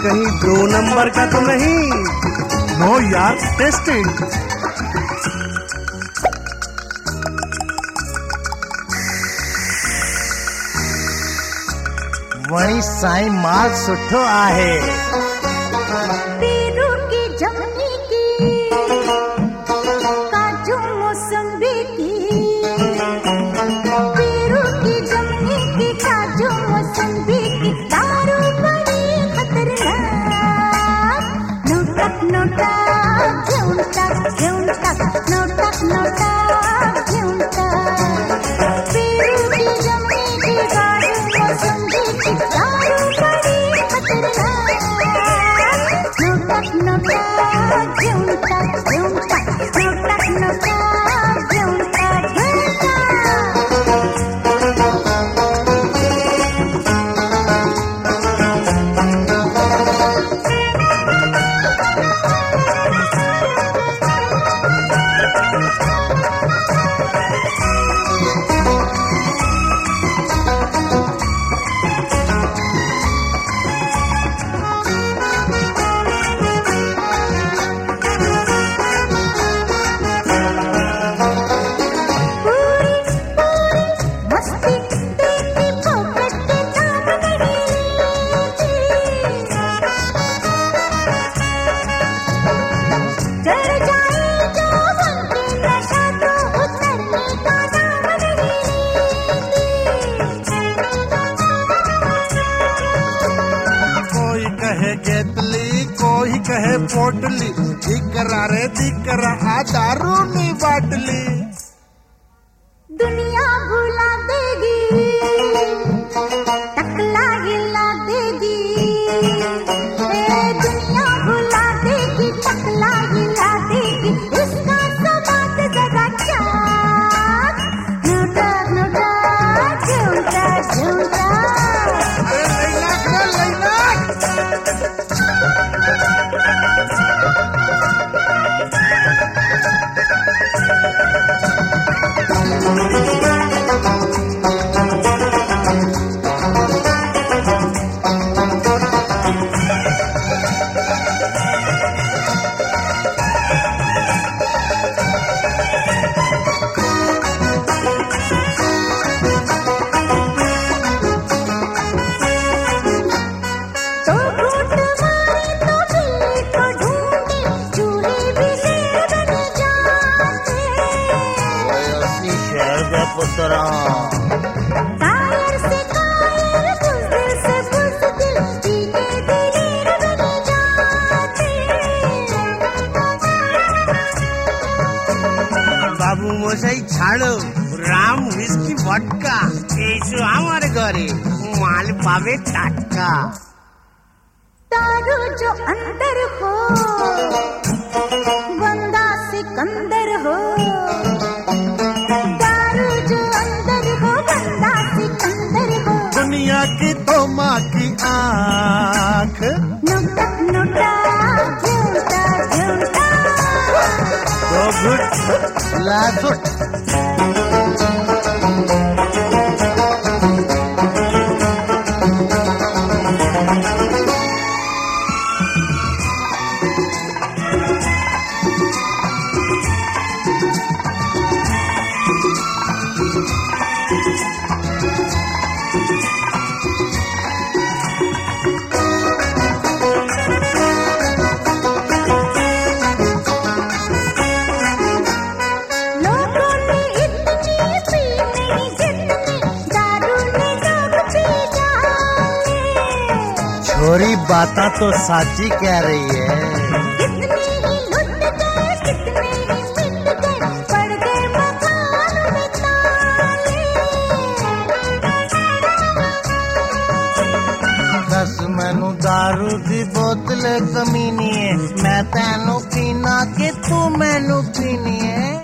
कहीं 2 नंबर का तो नहीं? नो यार, टेस्टिंग। वही साईं माल सुठो आहे। पेरू की जमनी की, काजू मौसम्बी की, पेरू की जमनी की, काजू मौसम्बी की, दारू बड़ी खतरनाक। नोटक नोटक घेऊन टाक, घेऊन टाक, नोटक नोटक घेऊन टाक। पेरू की जमनी की, काजू मौसम्बी की, दारू बड़ी खतरनाक। नोटक नोटक घेऊन टाक, घेऊन टाक, नोटक नोटक घेऊन टाक, घेऊन कोई कहे पोटली, दिकरा रे दिकरा आ दारू नी बाटली। दुनिया भुला देगी, टकला हिला देगी। दुनिया भुला देगी, टकला हिला देगी, उसका स्वाद जरा चाक। नोटक नोटक घेऊन टाक, घेऊन टाक। अरे लैलाक रे लैलाक। तो घूट मारे तो बिल्ली को ढूंढे, चूहे भी शेर बन जाते। ओसी शहर दे पुत्रा। कायर से कायर, बुज़दिल से बुज़दिल, धीरे धीरे बन जाते। बाबू मोसाई छाड़ो, राम व्हिस्की वोडका एसो हमारे घरे माल पावे टाटका। दारू जो अंदर हो, बंदा सिकंदर हो। दारू जो अंदर हो, बंदा सिकंदर हो। दुनिया की तो माँ की आँख। नोटक नोटक घेऊन टाक, घेऊन टाक। तो गुड लासुट। लोगों ने इतनी पी नहीं जितनी दारू ने लोग पी जाने। छोरी बाता तो साची कह रही है। कितने ही लुट गए, कितने ही मिट गए, पड़ गए मकान में ताले। दस मैनू दारू दी बोतल कमीनी है, मैं तैनू पीना कि तू मैनू पीनी है।